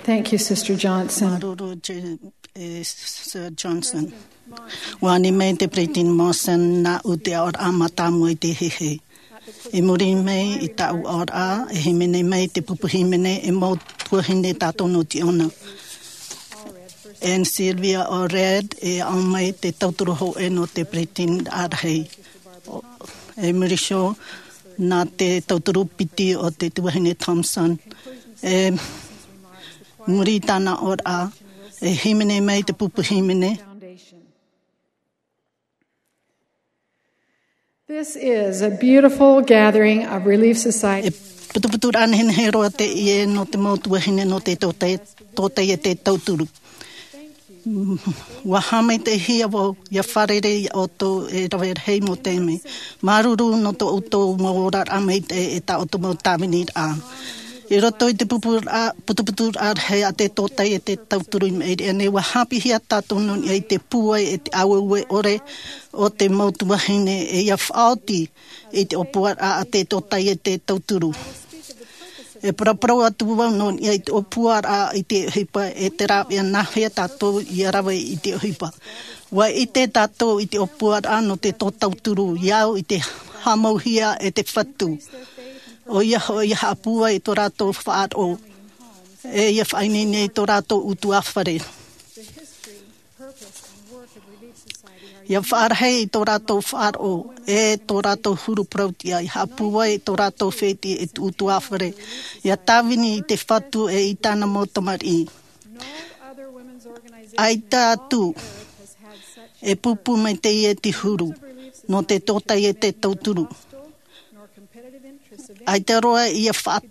Thank you, Sister Johnson. Maruru Sir Johnson. Wani me te Britain Mawson na ute or amata mo te hehe. E muri mei I tau or a, e himene mei te pupu himene e mo tuahine tato no ti ona. And Sylvia o red e au mai te tauturu ho e no te Britain arhei. E muri sho na te tauturu piti o te tuahine Thompson. E muri tana or a, e himene mei te pupu himene. This is a beautiful gathering of Relief Society. Putu anhen hero te ie no te motu hine no te tote e te tauturu. Wahame te hia wo ya wharere o to e rawer hei mo te me. Maruru no to uto mawora ame te e ta oto mo tamini a. E roto I te putu ar hei a te tote e te tauturu I meiri. E ne wahapi hia tato nun e te puai e te awewe ore o te motu wahine e ia whaoti e te opua a te tote e te tauturu. E paraparo atu wau non I te opua a I te hipa e te rapia nahia tato I arawe I te hipa. Wa I te tato I te opua a no te tauturu iau I te hamauhia e te whatu. O ia apua I tō rato whaaro. E ia whainene I tō rato utu awhare. Ia whaarhei I tō rato whaaro. E tō rato huru prautia. Ia apua I tō rato wheti e utu awhare. Ia tāwini I te whatu e I tāna motamari. Ai tātu e pupu mai te I e te huru. No te tōtai e te tauturu. Ai te roa I a whaat.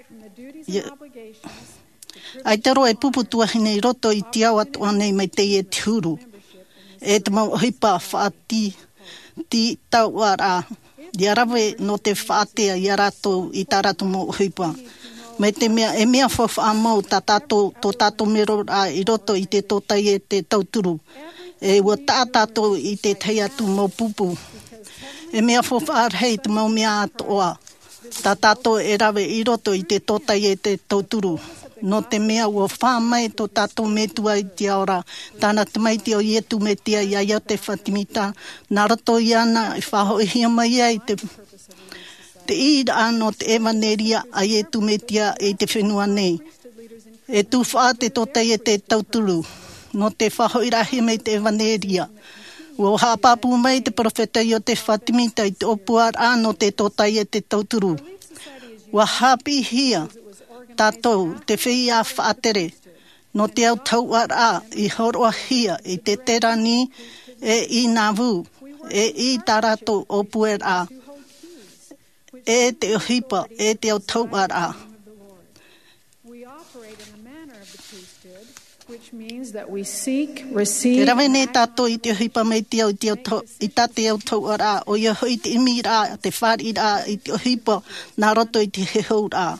Ai te roa e pupu tuahine I roto I te au atu anei mai te I te huru. E te mau hipa whaati ti tau ara. Ia rawe no te whaatea I rato I tā rato mo hipa. Mai te mea e mea whawhaamau tō tātou mero a I roto I te tōtai e te tauturu. E ua tātou I te tei atu mo pupu. E mea whawhaarhei te mau mea atoa. Tā tātou e rawe I roto I te tōtai e te tauturu. No te mea ua whāmai tō tātou metua I te aora. Tāna te maiti o ietu me tia I aia te whatimita. Nā rato I ana I whaho I hia mai ai te ira ano te evaneria a ietu me tia I te whenua nei. E tū wha te tōtai e te tauturu. No te whaho I rahi me te evaneria. Ua hapapu mai te profeta I o te whatimita I te opuar ano te tōtai e te tauturu. Ua hapi hia tātou te whia whaatere. No te au tauar a I horoa hia I te terani e I navu e I tarato opuer a. E te hipa e te au tauar a. Which means that we seek, receive. Te rawe ne tātou I te hipa mai te au I tate au tauar a. O ia hui te imi ra, te whari ra I te hipa nā roto I te hehou ra.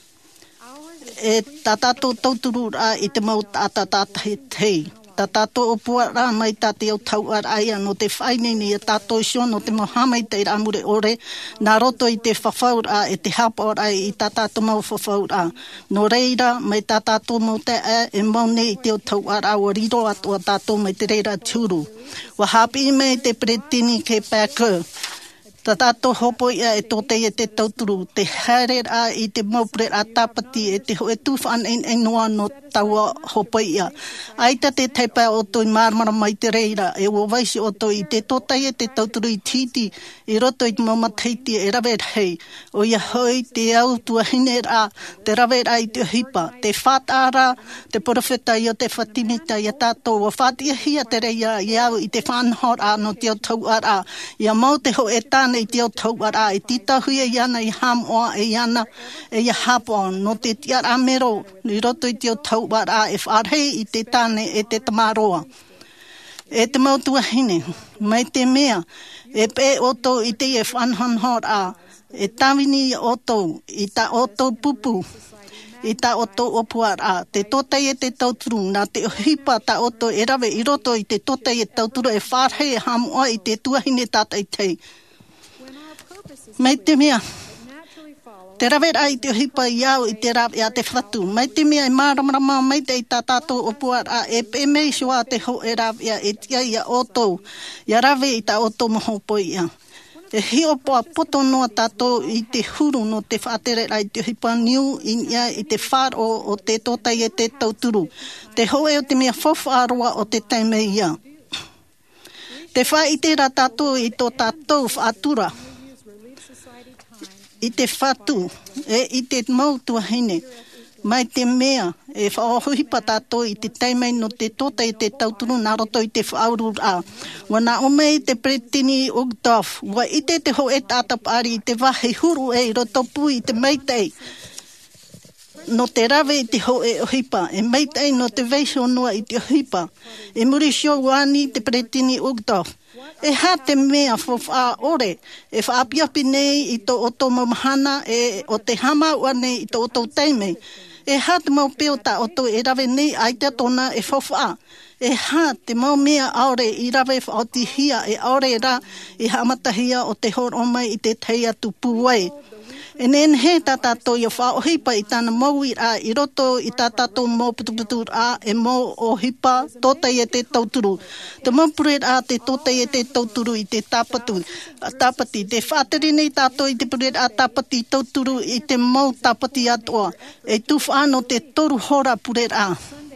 E tā tātou tauturu ra I te mau tātata hei. Tā tātou opua ra mai tate au tauar aia no te whainene I tātou sio no te mohamai te ramure ore. Nā roto I te whawhau ra e te hapa ora I tā tātou mau whawhau ra. No reira mai tā tātou mau te e maune I te au tauar a o riro atua tātou mai te reira tūru. Wa hapi me te pretini ke pēkau. Tā tātou hopo ia e tōtei e te tauturu, te haere a I te maupure a tāpati e te hoe tūwhan e noa no taua hopo ia. Aita te teipa o toi marmara mai te reira, e o waisi o toi I te tōtei e te tauturu I titi, I roto I te mamateiti e rawe hei. O ia hoi te au tuahine a, te rawe a I te hipa, te whātara, te profeta I o te whatimita I a tātou, o whātia hia te reia I au I te whanhor a no te au tauar a. Ia mau te ho e tāne I te au tauar a, e titahuia I ana I hamoa e ana e ia hapoa, no te tiar amero, I roto I te au tauar a, e wharhei I te tāne e te tamaroa. E te mautuahine, mai te mea, e pe oto I te e whanhanhor a, e tawini oto, I ta oto pupu, I ta oto opuar a, te tōtai e te tauturu, nā te hipa ta oto e rawe I roto I te tōtai e tauturu, e wharhei e hamoa I te tuahine tātai tei. Mai te mea, Te rawe ai te hipa iau I te rawe a te whatu. Mai te mea I māramarama mai te I tātātou o puara e pēmei shua te ho e rawe e tia ia otou. Ia rawe I ta otou moho poi ia. E hio poa poto noa tātou I te huru no te whaatere ai te hipa niu ia I te whāro o te tōtai e te tauturu. Te hoe o te mea whawharoa o te teime ia. Te wha I te ra tātou I tō tātou whaatura. I te whatu, I te mautua hine, mai te mea, e whaohipa tātou I te teimei no te tota I te tauturu nā roto I te whauru a. Wana omei te pretini ugdof, wa I te ho e tātapari I te wahi huru e roto pui I te meitei. No te rawe I te ho e ohipa, e meitei no te veisho noa I te ohipa. E muri shio wani te pretini ugdof. E ha te mea whawha ore, e whaapiapi nei I tō oto mamahana, e o te hama ua nei I tō oto teimei. E ha te mau peo ta oto e rawe nei ai te tona e whawha. E ha te mau mea aore I rawe whaoti hia e aore ra I hamatahia o te horo mai I te teia tupu wai. E nen he tātātou I whaohipa I tāna maui a I roto I tātātou mō putuputu a e mō o hipa tōtai e te tauturu. Te mōpure a te tōtai e te tauturu I te tāpati. Te whāteri nei tātou I te pure a tāpati tauturu I te mō tāpati atoa. E tūwhāno te toru hora pure a.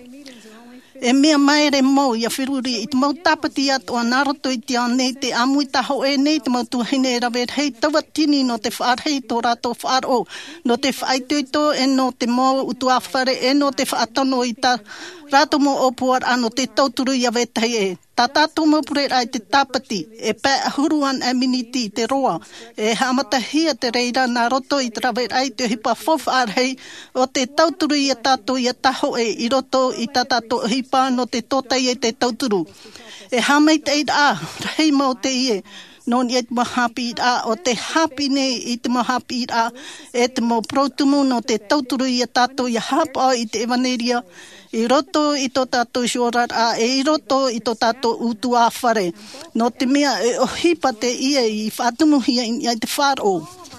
E mea maere mō ia whiruri I te mau tāpati atoa nā roto I te nei te amui taho e nei te mau tuhine e rawe hei tawa tini no te whaarhei tō rato whaaro. No te whaituito e no te mō utua whare e no te whaatono I ta rato mō opuar ano te tauturu ia wetai e. Tā tātou mōpure ai te tāpati e pē ahuruan e miniti te roa. E hamatahia te reira nā roto I te rawe ai te hipa whawharhei o te tauturu ia tātou ia taho e I roto I tā tātou hipa no te tōtai e te tauturu. E hamei te a, rei mō te ie. Non I te mahapi a o te hapi nei I te mahapi a e te mō protumu no te tauturu ia tātou ia hapa I te evaneria. I roto I tō tātou shorat a I roto I tō tātou utu a whare. No te mea e ohipa te ia I whaatumuhia I te whāro.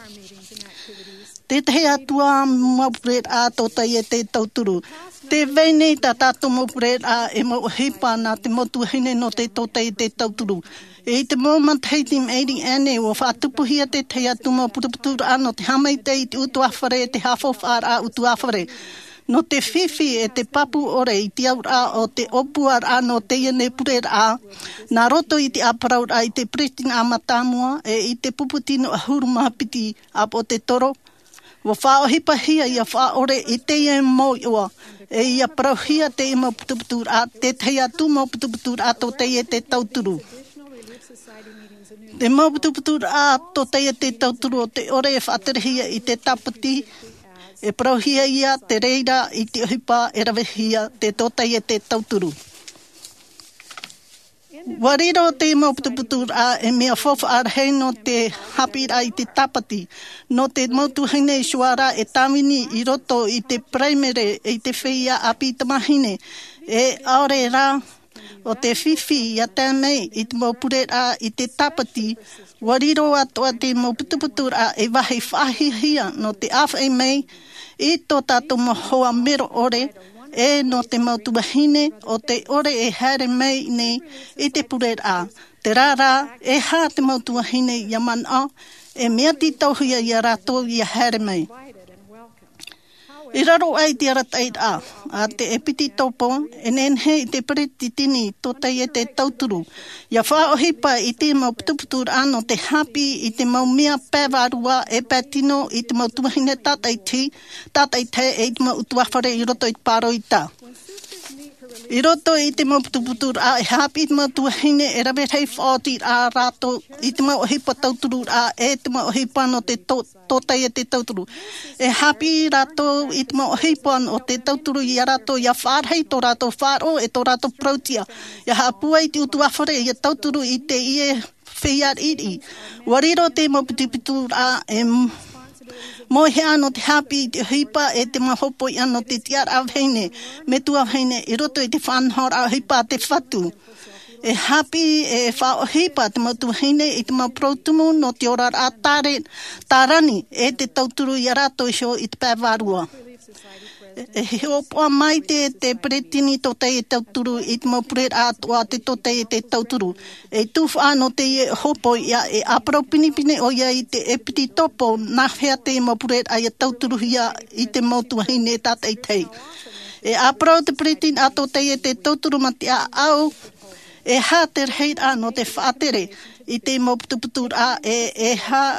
Te te atua mopret a tōtai e te tauturu. Te veinei tā tātou mopret a e mo ohipa nā te motu hine no te tōtai e te tauturu. E te moment heitim eiri ane o whaatupuhia te te atuma putuputura ano te hamei te I te utu a whare te hawhawhar a utu a whare. No te whiwhi e te papu ore I te aura o te opuar a no te iene purer a. Nā roto I te aparaur a I te preting a matamua e I te puputino a huru mahapiti a po te toro. Wa whaohipa hia ia whaore I te ie mo iwa. E ia parauhia te ima putuputur a te te atu mo putuputur a to te ie te tauturu. Te mo putuputur a to te ie te tauturu o te ore e whaaterehia I te tapati. E parauhia ia te reira I te ohipa e rawehia te tōtai e te tauturu. Wariro te mau putuputur a e mea whawhaarhei no te hapira I te tapati. No te mautuhine shuara e tamini I roto I te primary I te whia api tamahine. E aore rā o te whiwhi ia tēmei I te maupure a I te tapati. Wariro atoa te mau putuputur a e wahi whahihia no te awhai mei. I tō tātou mohoa mero ore, e no te mautuahine o te ore e haere mei nei I te pure a. Te rara e ha te mautuahine ia mana, e mea ti tauhia ia rato ia haere mei. I raro ai te aratait a te epiti topo, e nenhe I te periti tini tōtai e te tauturu. Ia whaohipa I te mau putuputur ano te hapi I te mau mea pēwarua e pētino I te mau tuahine tātai te e te mau utuawhare I roto I te pāro I tā. I roto I te mau putuputur a e hapi I te mau tuahine e rawe hei whaoti a rato I te mau ohipa tauturu a e te mau ohipa no te tōtai e te tauturu. E hapi rato I te mau ohipa o te tauturu I a rato ia whārhei tō rato whāro e tō rato prautia. Ia hapua I te utuawhare I a tauturu I te ie whiar iri. Wariro te mau putuputur a e mohe ano te hapi I te hipa e te mahopo I ano te tiar awheine, me tu awheine I roto I te whanhor a hipa te whatu. E hapi e whaohipa te mautuhine i te mauprotumu no te ora a tarani e te tauturu i arato isho i te pēwarua. E hopoa mai te pretini to te tauturu i te maupure atoa te to te tauturu. E tuwha no te hopo ia e apropinipine o ia i te epiti topo na whea te maupure a ia tauturu ia i te mautuhine tātei tei. E apro te pretini ato te tauturu ma te au e ha te rei no te whaatere i te mauputuputur a e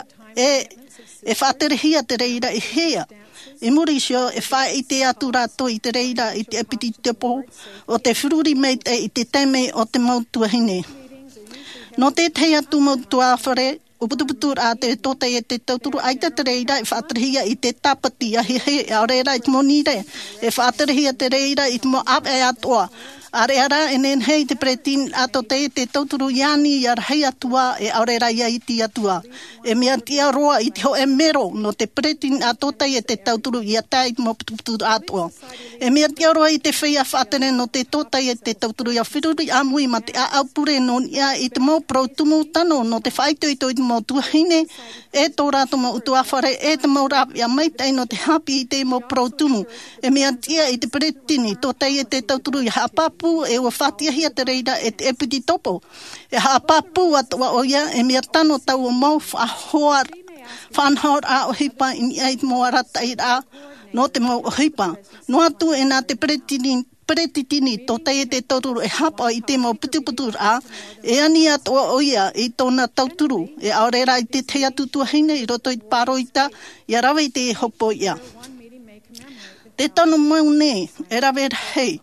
whaatere hia te reira i hea. E muri sio e whae i te atu rato i te reira i te epiti tepo o te whiruri mei te i te teme o te mautuahine. No te atu mautuawhare o putuputur a te tote e te tauturu ai te reira e whaaterehia i te tapati a he a reira i te monire e whaaterehia te reira i te mo ap e atoa. Are ara enen hei te pretin ato te tauturu iani i arhei atua e aurera ia i ti atua. E mea tia roa i te ho e mero no te pretin ato te tauturu i atai i mo putuputur atua. E mea tia roa i te whea whaatere no te totai e te tauturu i a whiruri amui ma te a aupure no ia i te mo protumu tano no te whaitoito i te mo tuahine e tō rato mo utuawhare e te mo rap i a maitai no te hapi i te mo protumu. E mea tia i te pretini totai e te tauturu i hapapu e ua whatiahia te reira e te epiti topo. E hapapu atua o ia e mea tano tau o mau whanhoar a o hipa i eit mo arata i a no te mau o hipa. No atu e nā te pretitini to te tauturu e hapa i te mau putuputur a e ani atua o ia i tōna tauturu e aorera i te te atu tuahine i roto i paroita i arawe i te hopo ia. Te tano mau ne e rawe hei.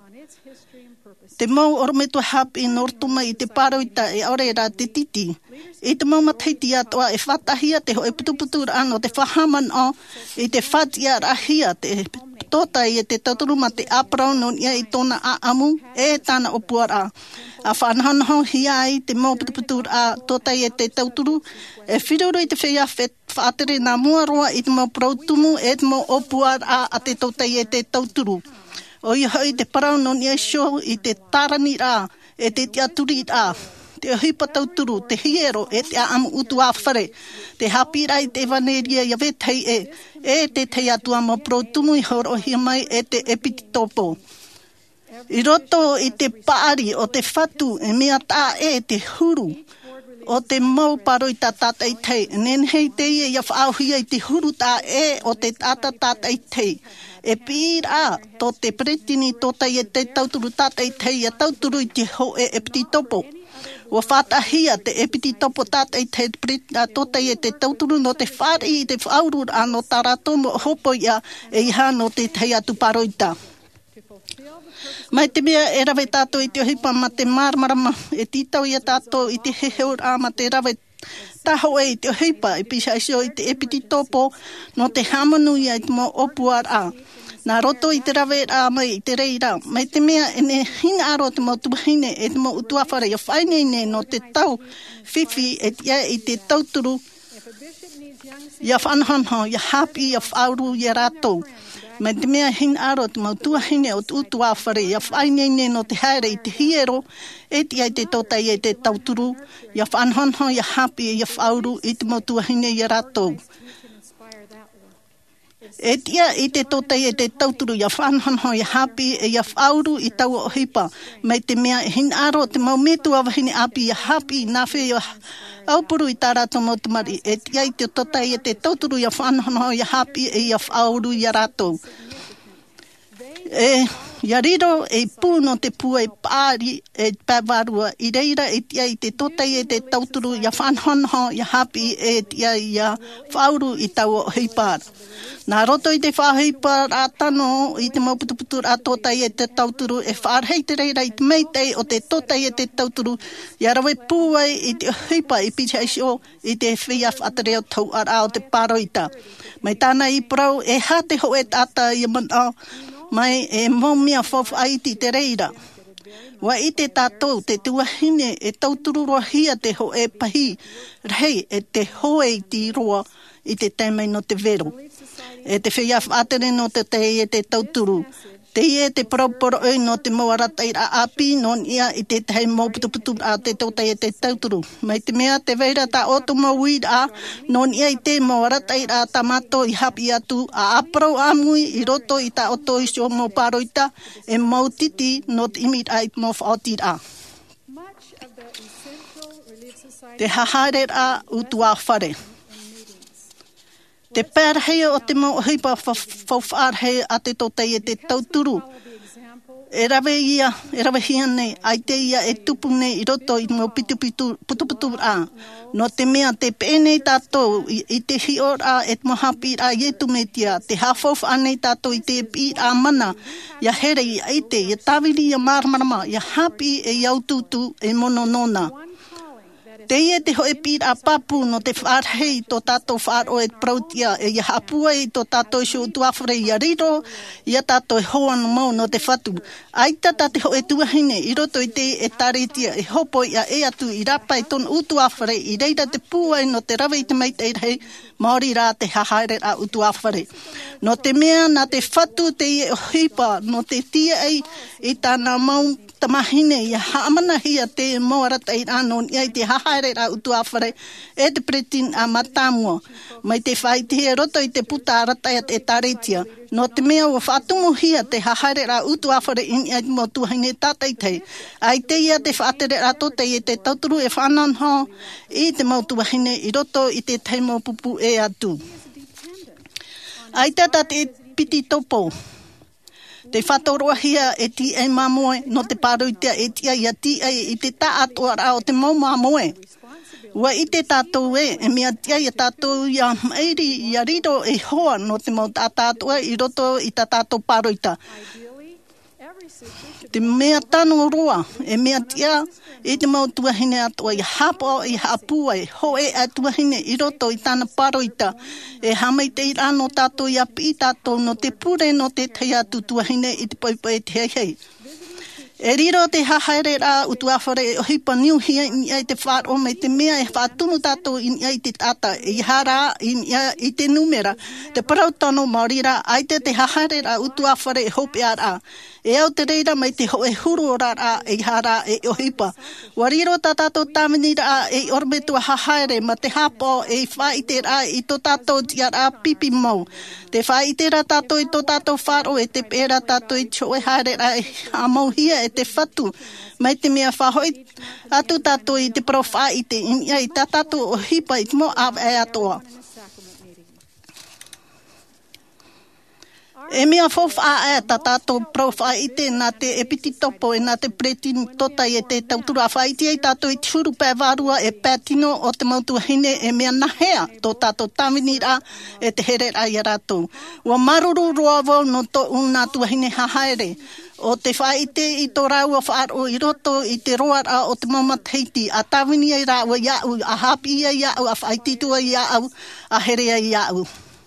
Te mau orometua hapi in ortuma i te paroita e aorera te titi. I te mau mataiti atoa e whatahia te ho e putuputura ano te whahaman o i te whatia rahia te tota i te tauturu ma te aprau non ia i tōna a amu e tāna opuara. A whanhanho hia i te mau putuputura a tota i te tauturu e whiruru i te whea whaatere nā mua roa i te mau prautumu e te mau opuara a te tota i te tauturu. O i hoi te parau non ia sho i te tarani rā, e te tiaturi rā, te hipa tauturu, te hiero, e te amu utu a whare, te hapira i te vaneria ia vetei e te te atua mo protumu i horo hi mai e te epiti topo. I roto i te paari o te whatu e mea tā e te huru, o te mau paroi tā tātai tei, nen hei te ia whaauhia i te huru tā e o te tāta tātai tei. E pira to te pretini tota i te tauturu tātai tei a tauturu i te ho e epiti topo. Ua whatahia te epiti topo tātai tei tota i te tauturu no te whari i te whaurur ano tarato mo hopo ia e iha no te tei atu paroita. Mai te mea e rawe tātou i te hipa ma te marmarama e titau ia tātou i te heheur a ma te rawe taho e i te hipa i pisa isio i te epiti topo no te hamanu ia i te mo opuar a. Nā roto i te rawe a mai i te reira. Mai te mea e ne hina aro te mo tuahine e te mo utuawhare ia whainene no te tau whiwhi e tia i te tauturu ia whanhanho, ia hapi, ia whauru, ia ratou. Mai te mea hina aro te mo tuahine o te utuawhare ia whainene no te haere i te hiero e tia i te totai e te tauturu ia whanhanho, ia hapi, ia whauru i te mo tuahine ia ratou. E tia i te totai e te tauturu ia whanhanho ia hapi e ia whauru i tau o hipa. Mai te mea hina aro te mau metu awahine api ia hapi nā whea ia aupuru i tā rātou mautumari. E tia i te totai e te tauturu ia whanhanho ia hapi e ia whauru ia rātou. Ia riro e pū no te pua e pāri e pāwarua i reira e tia i te totai e te tauturu ia whanhanho ia hapi e tia ia whauru i tau o hipāra. Nā roto i te whahipāra a tano i te mauputuputur a totai e te tauturu e whārhei te reira i te meitei o te totai e te tauturu ia rawe pūai i te hipa i pita isio i te whia whatereo tau ara o te paroita. Mai tāna i prau e ha te ho e tata i mana mai e momia whawhaiti te reira. Wa i te tātou te tuahine e tauturu roa hia te ho e pahi rei e te hoe i ti roa i te teimei no te vero. E te whia whatere no te te e te tauturu. Te ie te proporo e no te moarata i a api non ia i te tei mo putu a te tautai e te tauturu. Mai te mea te veira ta otu mo wid a non ia i te moarata i a tamato i hapi atu a apro amui i roto i ta oto i sio mo paroita e mautiti no te imit a i mo whaotir a. Te hahaere a utua whare. Te pērhea o te mo hipa whawhaarhea a te tautai e te tauturu. E rawe hia nei, ai te ia e tupu nei i roto i mo putu a. No te mea te pēnei tātou i te hior a e mo hapi a ietu me tia, te hawhawh anei tātou i te pi a mana, ia here i aite, ia tawiri ia marmarama, ia hapi e iaututu e mono nona. Te ie te hoe pīr a papu no te whaarhei tō tātou whaaro e prautia e ia hapua i tō tātou sio tuawhare i a riro, ia tātou e hoan mau no te whatu. Aita tā te hoe tuahine i roto i te e taretia e hopo i a e atu i rapa i tōna utuawhare i reira te pūai no te rawe i te meitei rei Māori rā te hahaere a utuawhare. No te mea na te whatu te ie o hipa no te tia ei i tāna mau tamahine ia haamana hia te moarata i rānon ia i te hahaere a utuawhare e te pretin a matamua. Mai te whai te hea roto i te puta arata i te taretia. No te mea o whātumu hia te hahaere a utuawhare in ia mo tuahine tātai tei. Ai te ia te whaatere a tote i te tauturu e whananho i te mau tuahine i roto i te teimo pupu e atu. Ai tata te piti topo. Te whatoroa hia e ti e mamoe no te pāruitea e tia ia ti e i te ta atoa rā o te mau mamoe. Ua i te tātou e mea tia i tātou ia mairi i a riro e hoa no te mau tātua i roto i ta tātou pāruita. Te mea tano roa e mea tia e te mau tuahine atoa i hapa i hapua e ho e a tuahine i roto i tāna paroita e hamai te i rāno tātou i api tātou no te pure no te tei atu tuahine i te poipoe te hei. E riro te hahaere rā utuawhare e hipa niuhia i te whāro mai te mea e whātumu tātou i te tata i hara i te numera te parautano Māori rā ai te hahaere rā utuawhare e hope a rā. E au te reira mai te hoe huru o rā e hara e o hipa. Wa riro tā tātou tāmini rā e ormetua hahaere ma te hapo e whaite rā i tō tātou tia rā pipi mau. Te whaite rā tātou i tō tātou whāro e te pēra tātou i tō e haere rā e hamau hia e te whatu. Mai te mea whahoi atu tātou i te profāite i tā tātou o hipa i te mo av e atoa. E mea whawha a tā tātou profāite nā te epiti topo e nā te pretin tota i te tautura whaiti e tātou i tūru pē wārua e pētino o te mautuahine e mea nahea tō tātou tāmini rā e te here rā i rātou. Ua maruru roa wau no tō unā tuahine hahaere. O te whaite i tō rau a whaaro i roto i te roa rā o te mamateiti a tāwini ai rā ua iau, a hapi ai iau, a whaititua iau, a here ai iau.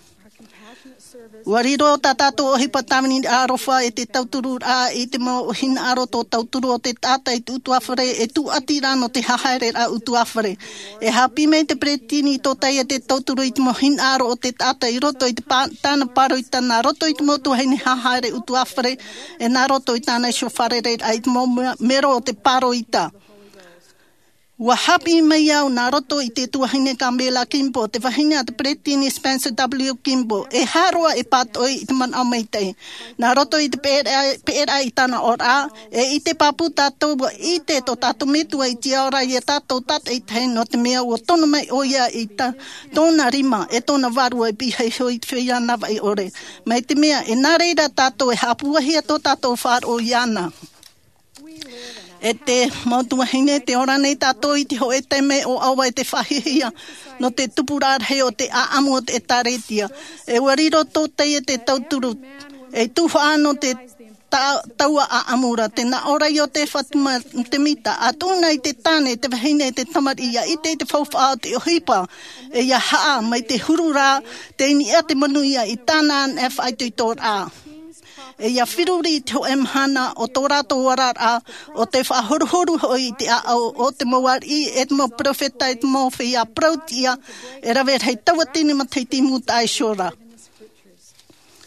Ua riro tā tātou o hipa tāmini ārofa e te tauturu rā i te mau hina aro tō tauturu o te tātai tu utuawhare e tu ati rā no te hahaere rā utuawhare. E hapi mei te pretini tō tai e te tauturu i te mau hina aro o te tātai i roto i te tāna paroita nā roto i te mau tuhaini hahaere utuawhare e nā roto i tāna shofare rei i te mau mero o te paroita. Ua hapi mai au nā roto i te tuahine Kambela Kimbo, te wahine a te pretini Spencer W. Kimbo, e haroa e pātoi i te man au meitei. Nā roto i te pēra i tāna ora, e i te papu tātou, i te tō tātou metua i te ora i e tātou tata i te no te mea ua tono mai oia i tā tōna rima, e tōna varua i pihei hoi te whia nawa i ore. Mai te mea, e nā reira tātou e hapuahia tō tātou whāro i ana. E te mautuahine te ora nei tātou i te ho e te me o awa e te whahihia no te tupurārhe o te aamu o te taretia. E wariro tō tei e te tauturu. E tuha ano te taua aamura. Te na ora i o te whatuma te mita. A tūna i te tāne te wahine e te tamaria. I te whauwha o te ohipa. E ia haa mai te hurura te ini ea te manuia i tāna an e whaitu i tō rā. E ia whiruri te ho emhana o tō rātou warara o te whahoruhoru hoi te ao o te mawari e te mo profeta e te mo whia prautia e rawe hei tawatini ma te timu tai shora.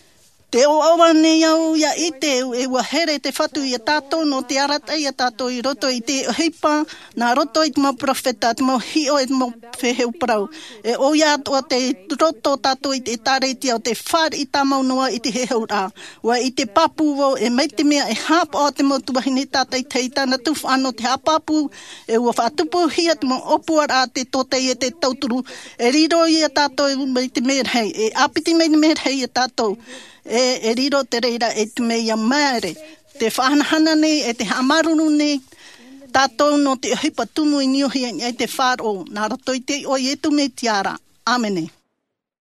Te o awa ne au ia i te e wahere te whatu i a tātou no te arata i a tātou i roto i te hipa na roto i te mau profeta, te mau hio i te mau wheheu parau. E o ia atua te roto tātou i te tareti au te whare i tā maunua i te heheu rā. Wa i te papu wo e mei te mea e hapa o te motuahine tātai teita na tufu ano te hapapu e ua whatupu hia te mau opua rā te totei e te tauturu. E riro i a tātou mei te mea hei, e apiti mei te mea hei a tātou. E riro te reira e te mea maere. Te whanahana nei e te hamaruru nei tātou no te hipa tumu i niohi e te whāro. Nā rato i te oi e tu me tiara. Amene.